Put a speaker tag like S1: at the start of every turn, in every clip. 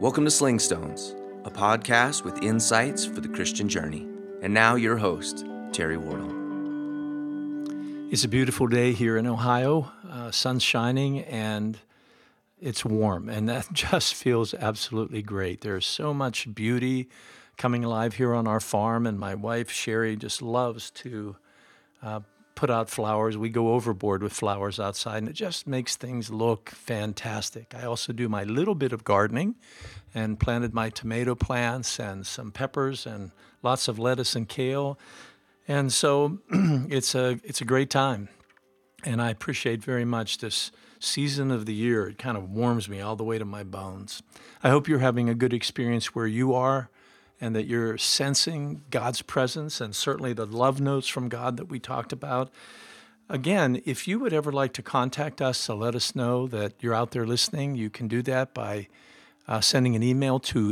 S1: Welcome to Sling Stones, a podcast with insights for the Christian journey. And now your host, Terry Wardle.
S2: It's a beautiful day here in Ohio. Sun's shining and it's warm, and that just feels absolutely great. There's so much beauty coming alive here on our farm, and my wife, Sherry, just loves to put out flowers. We go overboard with flowers outside, and it just makes things look fantastic. I also do my little bit of gardening and planted my tomato plants and some peppers and lots of lettuce and kale. And so it's a great time. And I appreciate very much this season of the year. It kind of warms me all the way to my bones. I hope you're having a good experience where you are and that you're sensing God's presence and certainly the love notes from God that we talked about. Again, if you would ever like to contact us to let us know that you're out there listening, you can do that by sending an email to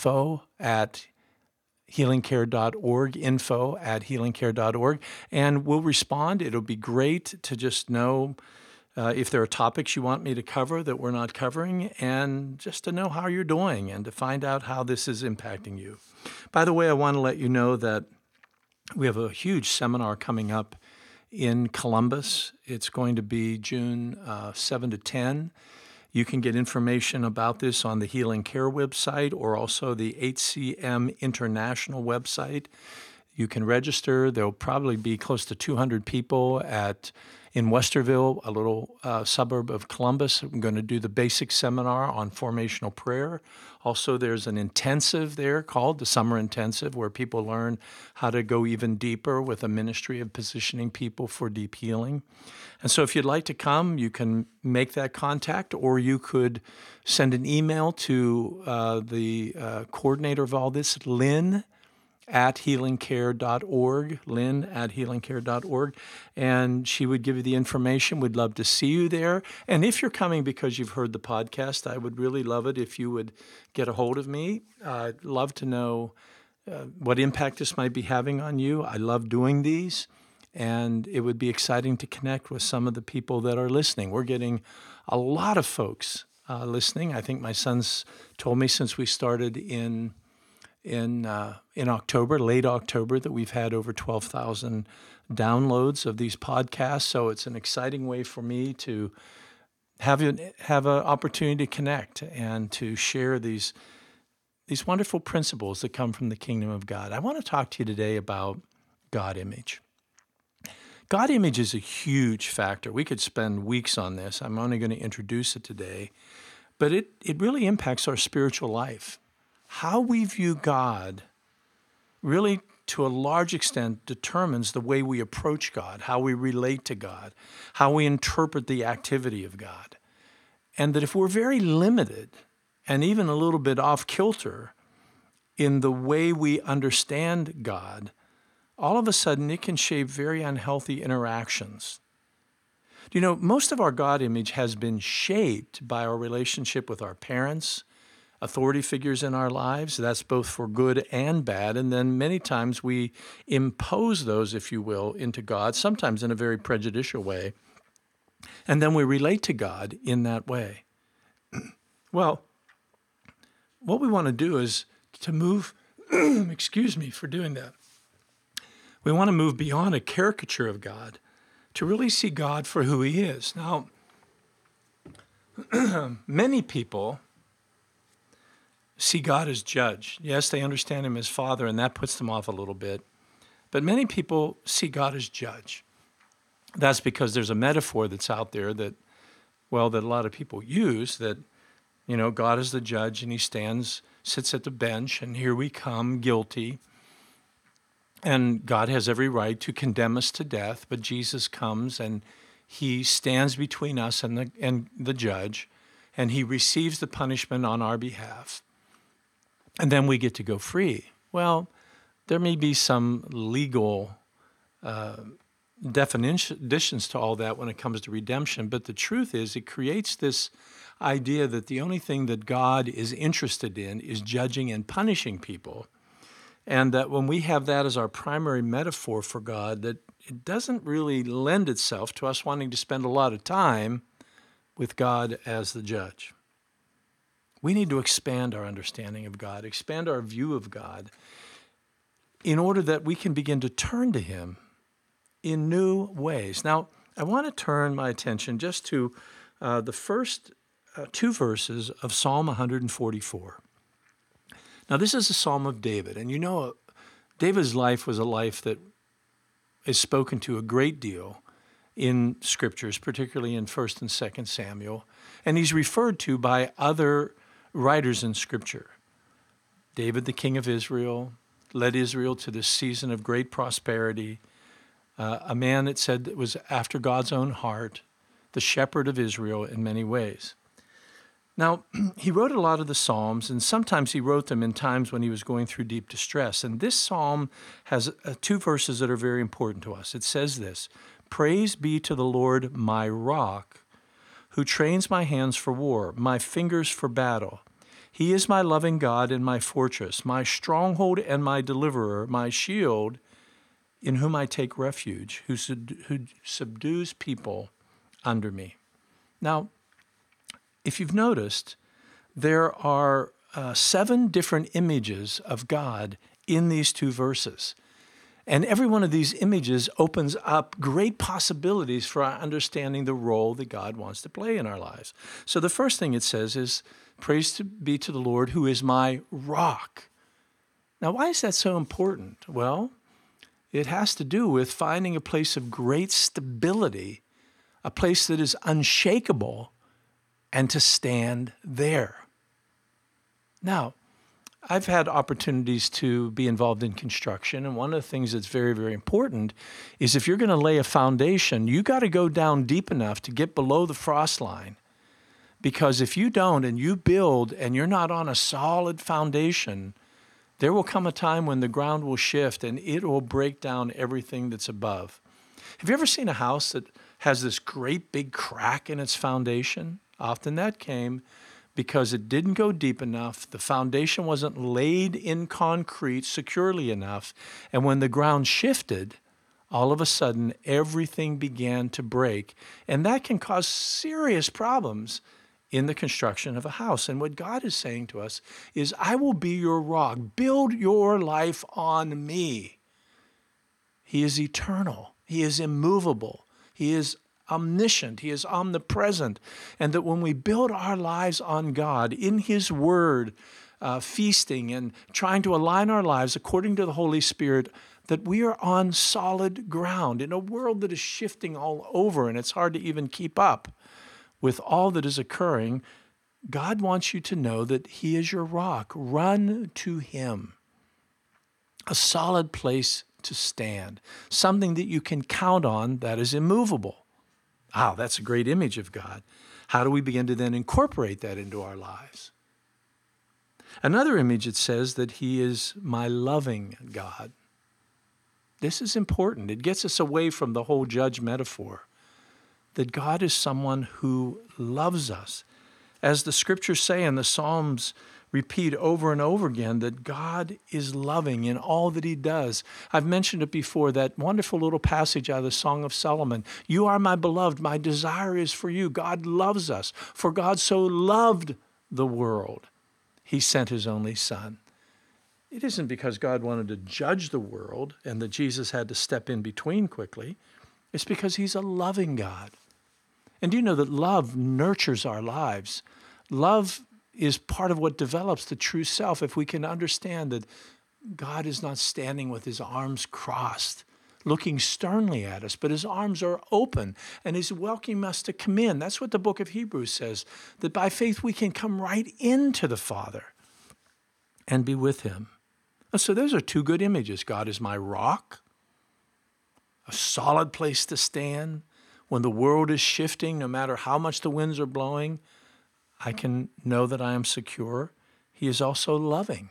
S2: info@healingcare.org, info@healingcare.org, and we'll respond. It'll be great to just know if there are topics you want me to cover that we're not covering, and just to know how you're doing and to find out how this is impacting you. By the way, I want to let you know that we have a huge seminar coming up in Columbus. It's going to be June 7 to 10. You can get information about this on the Healing Care website or also the HCM International website. You can register. There'll probably be close to 200 people in Westerville, a little suburb of Columbus. I'm going to do the basic seminar on formational prayer. Also, there's an intensive there called the Summer Intensive, where people learn how to go even deeper with a ministry of positioning people for deep healing. And so if you'd like to come, you can make that contact, or you could send an email to the coordinator of all this, Lynn@healingcare.org, Lynn@healingcare.org, and she would give you the information. We'd love to see you there. And if you're coming because you've heard the podcast, I would really love it if you would get a hold of me. I'd love to know what impact this might be having on you. I love doing these, and it would be exciting to connect with some of the people that are listening. We're getting a lot of folks listening. I think my son's told me since we started in October, late October, that we've had over 12,000 downloads of these podcasts. So it's an exciting way for me to have an opportunity to connect and to share these wonderful principles that come from the kingdom of God. I want to talk to you today about God image. God image is a huge factor. We could spend weeks on this. I'm only going to introduce it today. But it really impacts our spiritual life. How we view God really, to a large extent, determines the way we approach God, how we relate to God, how we interpret the activity of God. And that if we're very limited and even a little bit off kilter in the way we understand God, all of a sudden it can shape very unhealthy interactions. You know, most of our God image has been shaped by our relationship with our parents, authority figures in our lives. That's both for good and bad. And then many times we impose those, if you will, into God, sometimes in a very prejudicial way. And then we relate to God in that way. Well, what we want to do is to move, excuse me for doing that. We want to move beyond a caricature of God to really see God for who he is. Now, many people see God as judge. Yes, they understand him as father, and that puts them off a little bit. But many people see God as judge. That's because there's a metaphor that's out there that a lot of people use, that, God is the judge and he sits at the bench, and here we come, guilty. And God has every right to condemn us to death, but Jesus comes and he stands between us and the judge, and he receives the punishment on our behalf. And then we get to go free. Well, there may be some legal definitions to all that when it comes to redemption, but the truth is it creates this idea that the only thing that God is interested in is judging and punishing people. And that when we have that as our primary metaphor for God, that it doesn't really lend itself to us wanting to spend a lot of time with God as the judge. We need to expand our understanding of God, expand our view of God, in order that we can begin to turn to him in new ways. Now, I want to turn my attention just to the first two verses of Psalm 144. Now, this is a Psalm of David, and you know David's life was a life that is spoken to a great deal in scriptures, particularly in 1st and 2nd Samuel, and he's referred to by other writers in scripture. David, the king of Israel, led Israel to this season of great prosperity, a man that said that was after God's own heart, the shepherd of Israel in many ways. Now, he wrote a lot of the Psalms, and sometimes he wrote them in times when he was going through deep distress. And this psalm has two verses that are very important to us. It says this, "Praise be to the Lord, my rock, who trains my hands for war, my fingers for battle. He is my loving God and my fortress, my stronghold and my deliverer, my shield, in whom I take refuge, who subdues people under me." Now, if you've noticed, there are 7 different images of God in these two verses. And every one of these images opens up great possibilities for our understanding the role that God wants to play in our lives. So the first thing it says is, "Praise be to the Lord, who is my rock." Now, why is that so important? Well, it has to do with finding a place of great stability, a place that is unshakable, and to stand there. Now, I've had opportunities to be involved in construction, and one of the things that's very, very important is if you're going to lay a foundation, you got to go down deep enough to get below the frost line. Because if you don't and you build and you're not on a solid foundation, there will come a time when the ground will shift and it will break down everything that's above. Have you ever seen a house that has this great big crack in its foundation? Often that came because it didn't go deep enough, the foundation wasn't laid in concrete securely enough, and when the ground shifted, all of a sudden everything began to break, and that can cause serious problems in the construction of a house. And what God is saying to us is, I will be your rock. Build your life on me. He is eternal. He is immovable. He is omniscient. He is omnipresent. And that when we build our lives on God, in his word, feasting and trying to align our lives according to the Holy Spirit, that we are on solid ground in a world that is shifting all over and it's hard to even keep up with all that is occurring. God wants you to know that he is your rock. Run to him. A solid place to stand. Something that you can count on that is immovable. Wow, that's a great image of God. How do we begin to then incorporate that into our lives? Another image, it says that he is my loving God. This is important. It gets us away from the whole judge metaphor. That God is someone who loves us. As the scriptures say and the Psalms repeat over and over again, that God is loving in all that he does. I've mentioned it before, that wonderful little passage out of the Song of Solomon. You are my beloved, my desire is for you. God loves us. For God so loved the world, he sent his only son. It isn't because God wanted to judge the world and that Jesus had to step in between quickly. It's because he's a loving God. And do you know that love nurtures our lives? Love is part of what develops the true self. If we can understand that God is not standing with his arms crossed, looking sternly at us, but his arms are open and he's welcoming us to come in. That's what the book of Hebrews says, that by faith we can come right into the Father and be with him. And so those are two good images. God is my rock, a solid place to stand. When the world is shifting, no matter how much the winds are blowing, I can know that I am secure. He is also loving.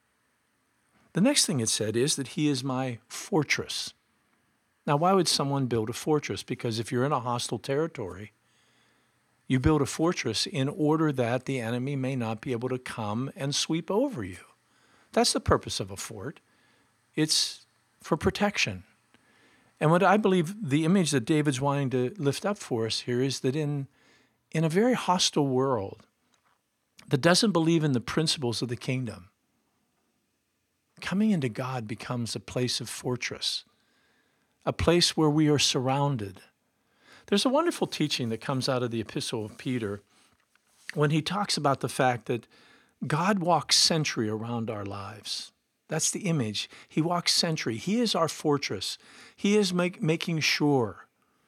S2: The next thing it said is that he is my fortress. Now, why would someone build a fortress? Because if you're in a hostile territory, you build a fortress in order that the enemy may not be able to come and sweep over you. That's the purpose of a fort. It's for protection. And what I believe the image that David's wanting to lift up for us here is that in a very hostile world, that doesn't believe in the principles of the kingdom, coming into God becomes a place of fortress, a place where we are surrounded. There's a wonderful teaching that comes out of the Epistle of Peter when he talks about the fact that God walks sentry around our lives. That's the image. He walks sentry. He is our fortress. He is making sure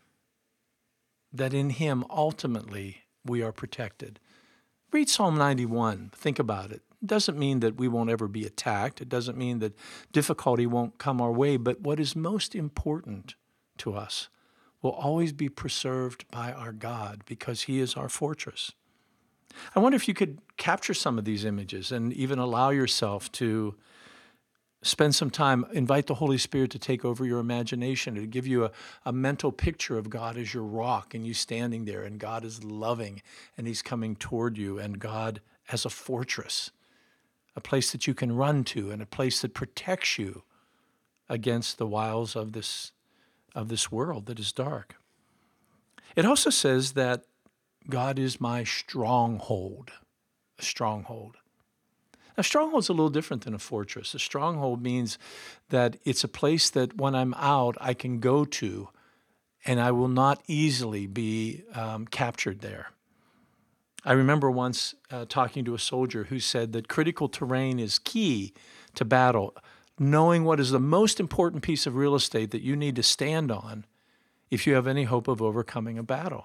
S2: that in him, ultimately, we are protected. Read Psalm 91. Think about it. It doesn't mean that we won't ever be attacked. It doesn't mean that difficulty won't come our way. But what is most important to us will always be preserved by our God because he is our fortress. I wonder if you could capture some of these images and even allow yourself to spend some time, invite the Holy Spirit to take over your imagination, to give you a mental picture of God as your rock and you standing there and God is loving and he's coming toward you and God as a fortress, a place that you can run to and a place that protects you against the wiles of this world that is dark. It also says that God is my stronghold, a stronghold. A stronghold is a little different than a fortress. A stronghold means that it's a place that when I'm out, I can go to, and I will not easily be captured there. I remember once talking to a soldier who said that critical terrain is key to battle. Knowing what is the most important piece of real estate that you need to stand on if you have any hope of overcoming a battle.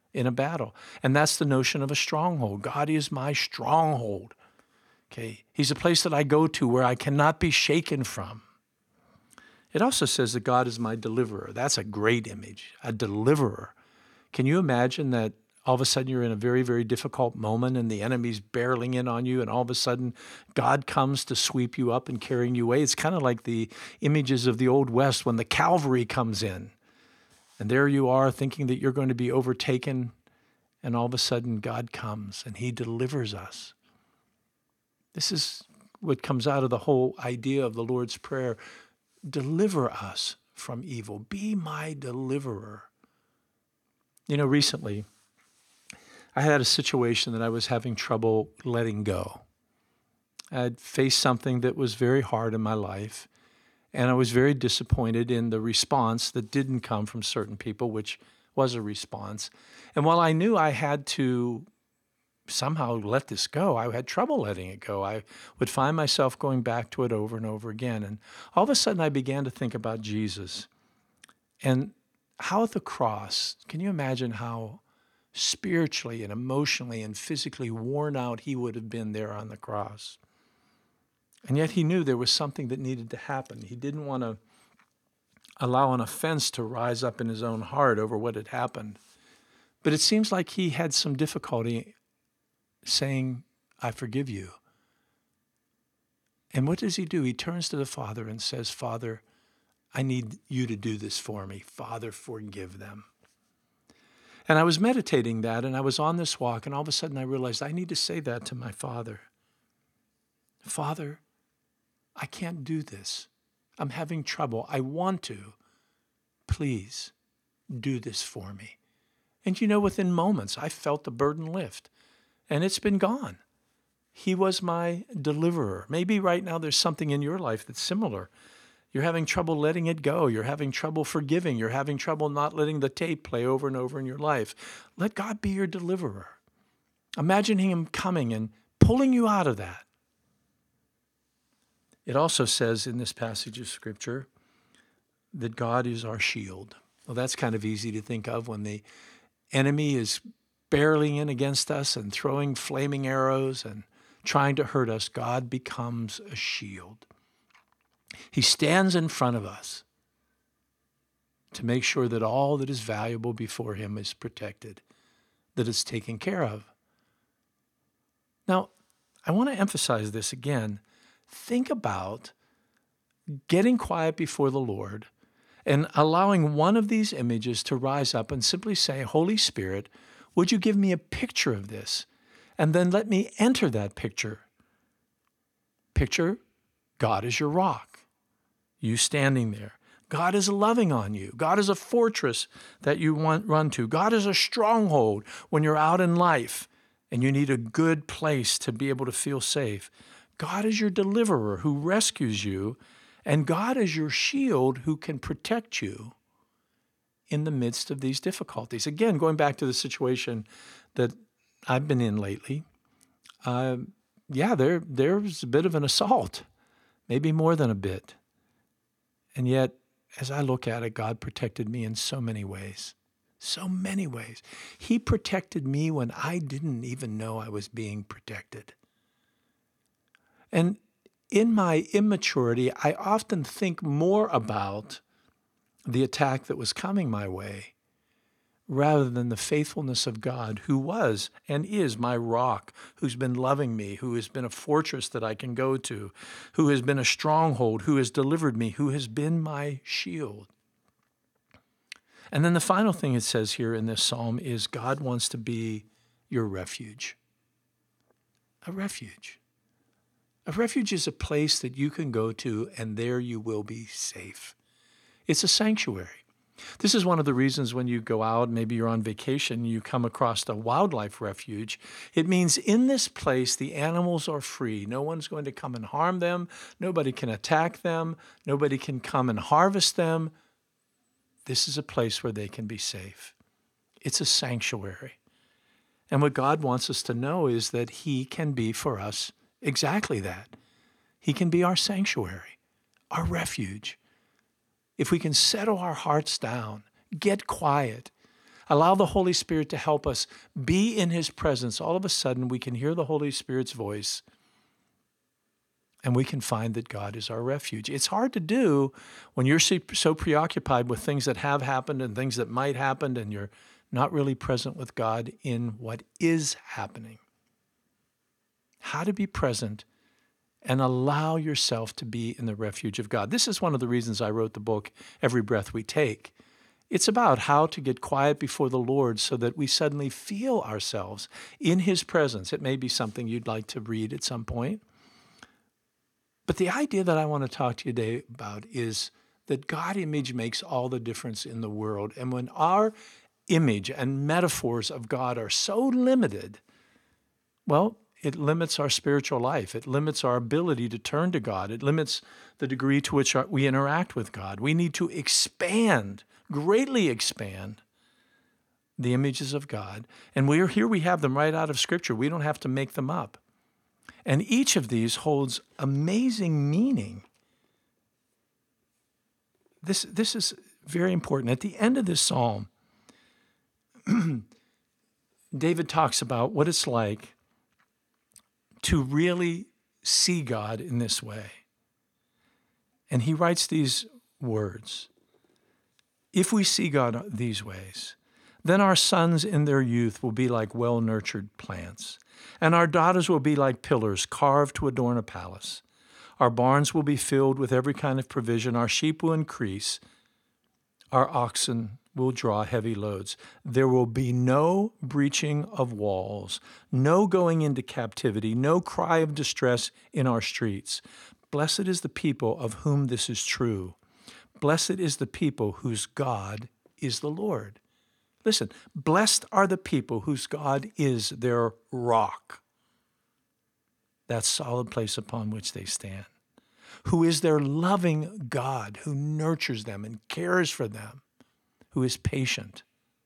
S2: And that's the notion of a stronghold. God is my stronghold. Okay, he's a place that I go to where I cannot be shaken from. It also says that God is my deliverer. That's a great image, a deliverer. Can you imagine that all of a sudden you're in a very, very difficult moment and the enemy's barreling in on you and all of a sudden God comes to sweep you up and carrying you away? It's kind of like the images of the Old West when the cavalry comes in. And there you are thinking that you're going to be overtaken, and all of a sudden God comes and he delivers us. This is what comes out of the whole idea of the Lord's Prayer. Deliver us from evil. Be my deliverer. You know, recently, I had a situation that I was having trouble letting go. I had faced something that was very hard in my life, and I was very disappointed in the response that didn't come from certain people, which was a response. And while I knew I had to somehow let this go, I had trouble letting it go. I would find myself going back to it over and over again. And all of a sudden I began to think about Jesus and how at the cross, can you imagine how spiritually and emotionally and physically worn out he would have been there on the cross? And yet he knew there was something that needed to happen. He didn't want to allow an offense to rise up in his own heart over what had happened. But it seems like he had some difficulty saying, I forgive you. And what does he do? He turns to the Father and says, Father, I need you to do this for me. Father, forgive them. And I was meditating that, and I was on this walk, and all of a sudden I realized I need to say that to my Father. Father, I can't do this. I'm having trouble. I want to. Please do this for me. And you know, within moments, I felt the burden lift, and it's been gone. He was my deliverer. Maybe right now there's something in your life that's similar. You're having trouble letting it go. You're having trouble forgiving. You're having trouble not letting the tape play over and over in your life. Let God be your deliverer. Imagine him coming and pulling you out of that. It also says in this passage of Scripture that God is our shield. Well, that's kind of easy to think of when the enemy is barreling in against us and throwing flaming arrows and trying to hurt us. God becomes a shield. He stands in front of us to make sure that all that is valuable before him is protected, that it's taken care of. Now, I want to emphasize this again. Think about getting quiet before the Lord and allowing one of these images to rise up and simply say, Holy Spirit, would you give me a picture of this? And then let me enter that picture. Picture God is your rock, you standing there. God is loving on you. God is a fortress that you run to. God is a stronghold when you're out in life and you need a good place to be able to feel safe, God is your deliverer who rescues you, and God is your shield who can protect you in the midst of these difficulties. Again, going back to the situation that I've been in lately, there's a bit of an assault, maybe more than a bit. And yet, as I look at it, God protected me in so many ways. So many ways. He protected me when I didn't even know I was being protected. And in my immaturity, I often think more about the attack that was coming my way rather than the faithfulness of God, who was and is my rock, who's been loving me, who has been a fortress that I can go to, who has been a stronghold, who has delivered me, who has been my shield. And then the final thing it says here in this psalm is God wants to be your refuge. A refuge. A refuge is a place that you can go to, and there you will be safe. It's a sanctuary. This is one of the reasons when you go out, maybe you're on vacation, you come across a wildlife refuge. It means in this place, the animals are free. No one's going to come and harm them. Nobody can attack them. Nobody can come and harvest them. This is a place where they can be safe. It's a sanctuary. And what God wants us to know is that He can be for us exactly that. He can be our sanctuary, our refuge. If we can settle our hearts down, get quiet, allow the Holy Spirit to help us be in His presence, all of a sudden we can hear the Holy Spirit's voice and we can find that God is our refuge. It's hard to do when you're so preoccupied with things that have happened and things that might happen, and you're not really present with God in what is happening. How to be present and allow yourself to be in the refuge of God. This is one of the reasons I wrote the book, Every Breath We Take. It's about how to get quiet before the Lord so that we suddenly feel ourselves in His presence. It may be something you'd like to read at some point. But the idea that I want to talk to you today about is that God image makes all the difference in the world. And when our image and metaphors of God are so limited, well, it limits our spiritual life. It limits our ability to turn to God. It limits the degree to which we interact with God. We need to expand, greatly expand the images of God. And we have them right out of Scripture. We don't have to make them up. And each of these holds amazing meaning. This is very important. At the end of this psalm, David talks about what it's like to really see God in this way. And he writes these words: if we see God these ways, then our sons in their youth will be like well-nurtured plants, and our daughters will be like pillars carved to adorn a palace. Our barns will be filled with every kind of provision. Our sheep will increase. Our oxen will draw heavy loads. There will be no breaching of walls, no going into captivity, no cry of distress in our streets. Blessed is the people of whom this is true. Blessed is the people whose God is the Lord. Listen, blessed are the people whose God is their rock, that solid place upon which they stand, who is their loving God, who nurtures them and cares for them, who is patient.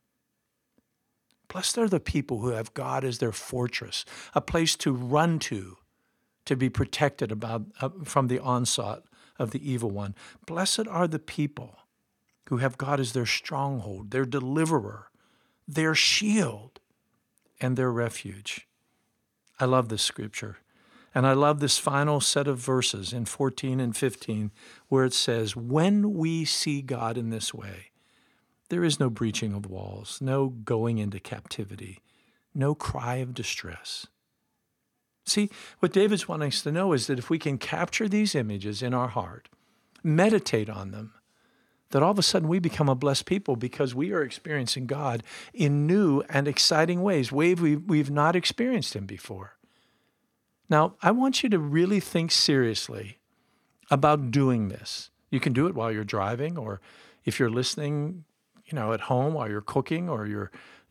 S2: Blessed are the people who have God as their fortress, a place to run to be protected from the onslaught of the evil one. Blessed are the people who have God as their stronghold, their deliverer, their shield, and their refuge. I love this scripture. And I love this final set of verses in 14 and 15 where it says, when we see God in this way, there is no breaching of walls, no going into captivity, no cry of distress. See, what David's wanting us to know is that if we can capture these images in our heart, meditate on them, that all of a sudden we become a blessed people because we are experiencing God in new and exciting ways we've not experienced Him before. Now, I want you to really think seriously about doing this. You can do it while you're driving, or if you're listening, at home while you're cooking, or you're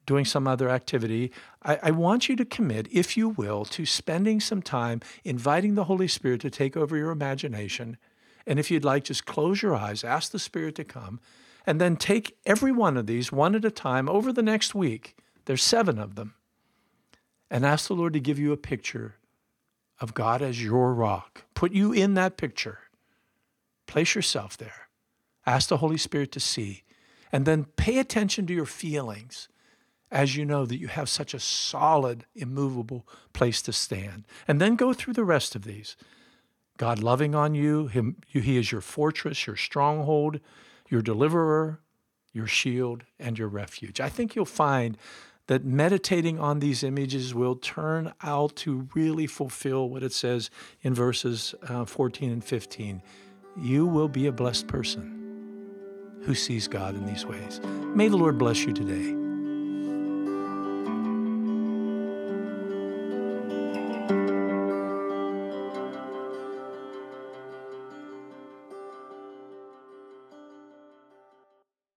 S2: doing some other activity, I want you to commit, if you will, to spending some time inviting the Holy Spirit to take over your imagination. And if you'd like, just close your eyes, ask the Spirit to come, and then take every one of these one at a time over the next week. There's 7 of them. And ask the Lord to give you a picture of God as your rock. Put you in that picture. Place yourself there. Ask the Holy Spirit to see. And then pay attention to your feelings as you know that you have such a solid, immovable place to stand. And then go through the rest of these. God loving on you. He is your fortress, your stronghold, your deliverer, your shield, and your refuge. I think you'll find that meditating on these images will turn out to really fulfill what it says in verses 14 and 15. You will be a blessed person who sees God in these ways. May the Lord bless you today.